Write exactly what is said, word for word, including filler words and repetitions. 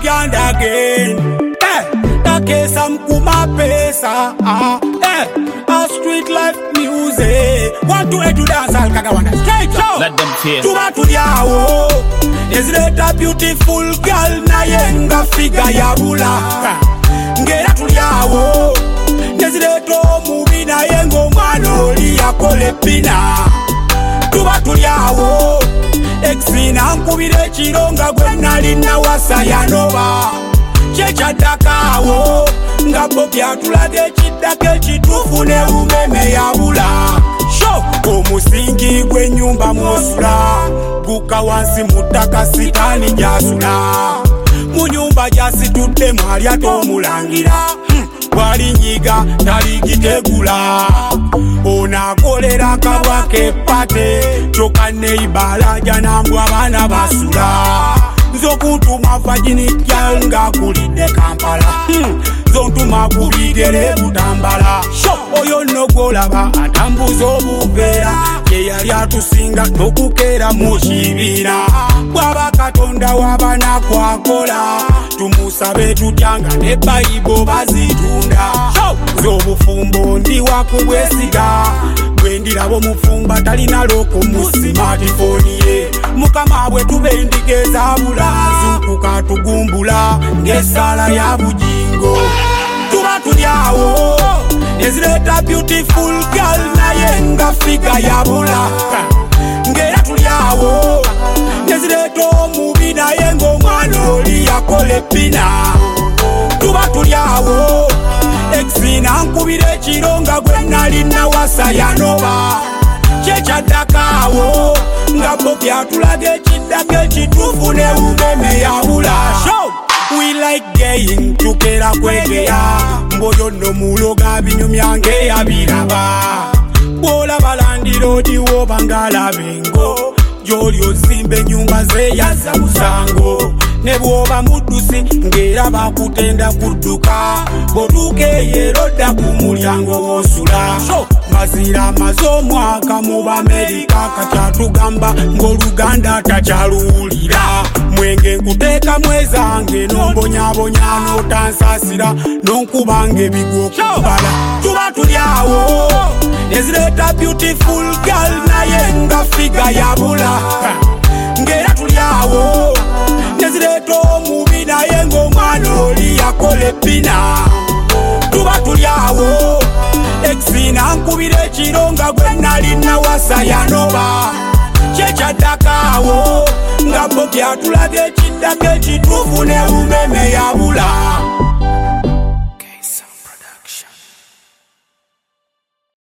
again and again. Eh, that case I'm kuma pesa. Ah, eh, a street life music. Want to head to dance, I'll kaga wanda straight show. Let them feel. Tuma to yawo. Is it a beautiful girl na yenga figure ya bula. Ngera to yawo. Is it a movie na yengo manoli ya kole pina. Tuma to yawo. Exina nkubire chironga gwenali na wasaya nova. Checha dakawo ngabo byatulage chidake chitufune umeme yabula. Show omusingi gwenyumba mwosula. Buka wansi mutaka sitani jasula. Munyumba jasi tute mwali atomulangira. hmm. Wali nyiga taligitegula. Ona kolera kabwake pate. Choka neibala janambwa bana basula. Zokutuma vajini kyanga kulide Kampala. hmm. Zontuma kubigere butambala. Sho oyo nogolaba atambuza obuveera. Yeyali atusinga nokukera mushibira. Bwaba Katonda wabana kwakola. Tumusabe tutyanga ne Bible bazitunda. Zobufumbo ndi wakubwesiga. Bwendirabo mufumba talina loko mu smartphone ye. Mukama bwe tubendikeza bulazu tukatugumbula ngesala ya bujingo. Tuba tulyawo ezileta beautiful girl na yenga figure ya bula. Ngera tulyawo ezileta omubi na yengo mwanoli yakole pina. Tuba tulyawo exina nkubire chironga gwenali na wasaya nova. Checha dakawo ngabo byatulage chidake chitufune umeme yabula. Show we like gaying tukera kwegea. Mboyo no muloga binyumya nge yabiraba. Bola balandiro diwo bangala bengo. Joli osimbe nyumba ze yaza musango. Nebwoba mudusi ngera bakutenda kuduka. Boduke yeroda kumulyango wosula. Show mazira mazomwaka mu Amerika kachatugamba ng'Oluganda tachalulira. Mwenge nkuteka mwezange nombonyabonya notansasira nonkubange bigwo kubala. Tuba tulyawo ezileta beautiful girl na yenga figure ya bula. Ngera tulyawo ezileta omubi na yengo mwanoli yakole pina. Tuba tulyawo exina nkubire chironga gwenali na wasaya nova. Checha dakawo ngabo byatulage chidake chitufune umeme yabula.